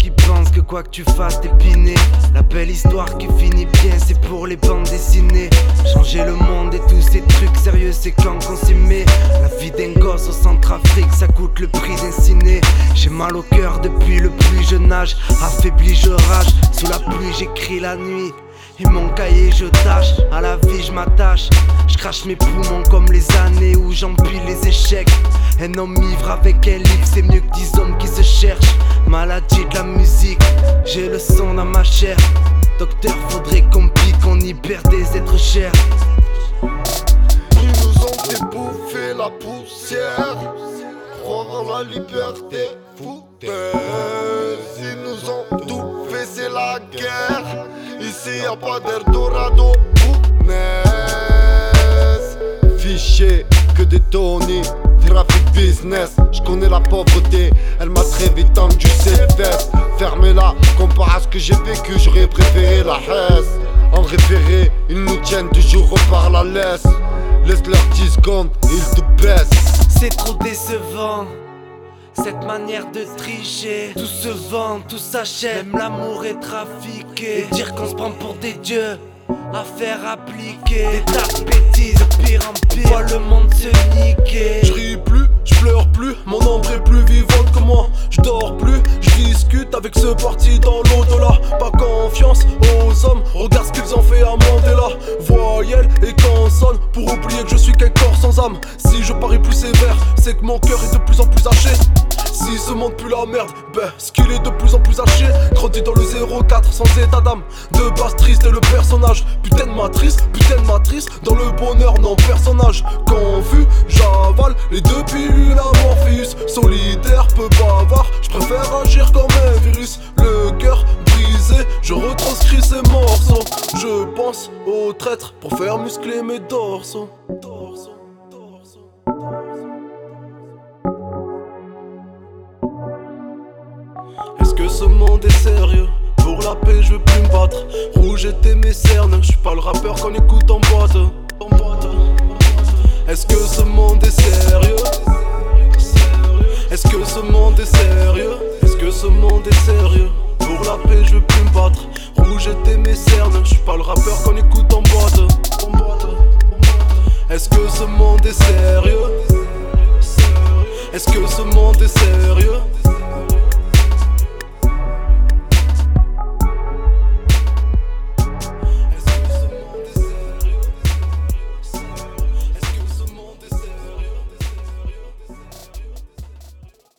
qui pensent que quoi que tu fasses t'es piné. La belle histoire qui finit bien, c'est pour les bandes dessinées. Changer le monde et tous ces trucs sérieux, c'est quand qu'on s'y met. La vie d'un gosse au Centrafrique, ça coûte le prix d'un ciné. J'ai mal au cœur depuis le plus jeune âge. Affaibli je rage, sous la pluie j'écris la nuit. Et mon cahier je tâche, à la vie je m'attache. Je crache mes poumons comme les années où j'empile les échecs. Un homme ivre avec un livre, c'est mieux que 10 hommes qui se cherchent. Maladie de la musique, j'ai le son dans ma chair. Docteur, faudrait qu'on pique, on y perd des êtres chers. Ils nous ont débouffé la poussière. Croire en la liberté, foutaise. Ils nous ont tout fait, c'est la guerre. Ici y'a pas d'Eldorado, punaise. Fiché, que des Tony, trafic business. J'connais la pauvreté, elle m'a très vite tendu ses fesses. Fermez-la, comparé à ce que j'ai vécu, j'aurais préféré la Hesse. En référé, ils nous tiennent toujours par la laisse. Laisse-leur 10 secondes, ils te baissent. C'est trop décevant, cette manière de tricher. Tout se vend, tout s'achète, même l'amour est trafiqué. Et dire qu'on se prend pour des dieux, affaire appliquée. Des tas de bêtises, de pire en pire, vois le monde se niquer. Je ris plus, je pleure plus, mon ombre est plus vivante que moi. Je dors plus, je discute avec ceux partis dans l'au-delà. Pas confiance aux hommes, regarde ce qu'ils ont fait à Mandela. Voyelle et consonne, pour oublier que je suis qu'un corps sans âme. Si je parie plus sévère, c'est que mon cœur est de plus en plus haché. Si ce monde pue la merde, ben ce qu'il est de plus en plus haché. Grandi dans le 04 sans état d'âme. De base triste et le personnage. Putain de matrice, dans le bonheur non personnage. Confus, j'avale les deux pilules à Morpheus. Solitaire, peu bavard, je préfère agir comme un virus. Le cœur brisé, je retranscris ces morceaux. Je pense aux traîtres pour faire muscler mes dorsaux. Est-ce que ce monde est sérieux? Pour la paix je veux plus me battre. Rouge était mes cernes, je suis pas le rappeur qu'on écoute en boîte. Est-ce que ce monde est sérieux? Est-ce que ce monde est sérieux? Est-ce que ce monde est sérieux? Pour la paix je veux plus me battre. Rouge était mes cernes, je suis pas le rappeur qu'on écoute en boîte. Est-ce que ce monde est sérieux? Est-ce que ce monde est sérieux?